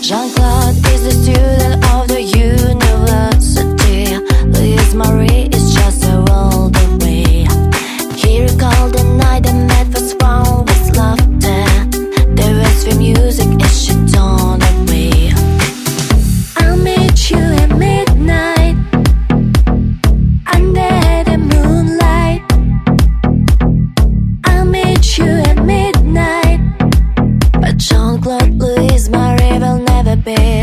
Jean-Claude is a student of the university. Louise Marie is just a world away. He recalled the night they met, what's wrong with laughter. There was for music as she turned away. I'll meet you at midnight under the moonlight. I'll meet you at midnight, but Jean-Claude, Louise Marie will never be.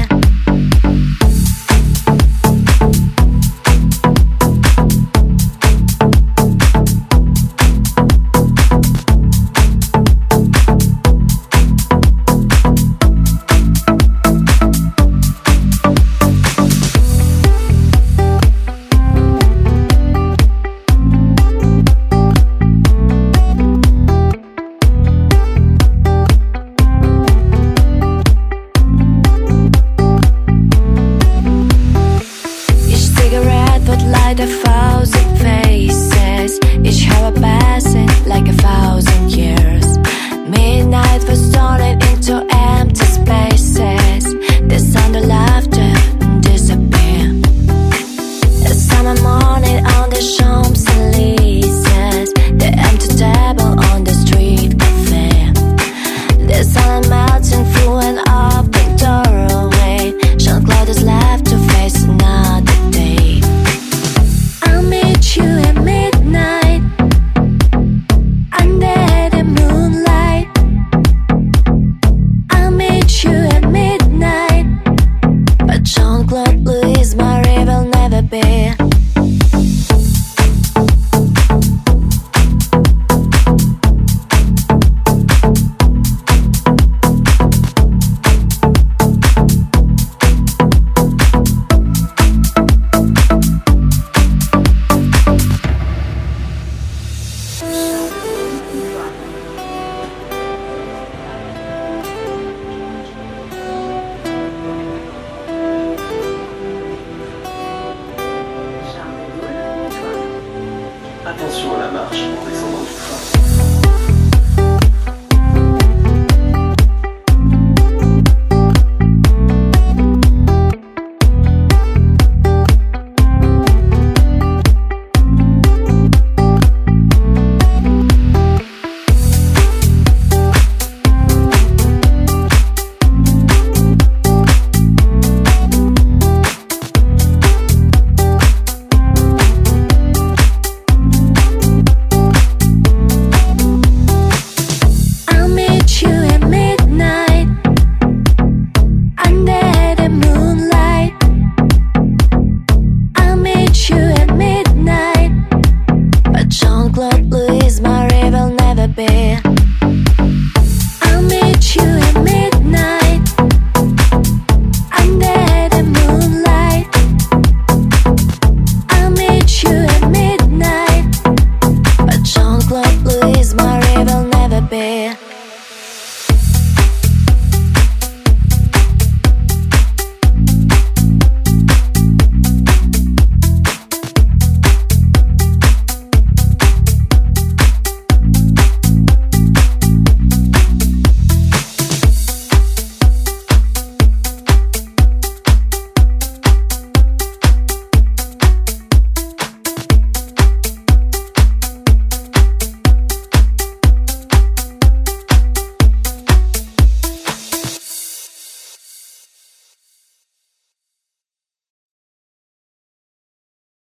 Light a thousand faces, each hour passing like 1,000 years. Midnight was turning into empty spaces. The sound of laughter disappeared. A summer morning on the Champs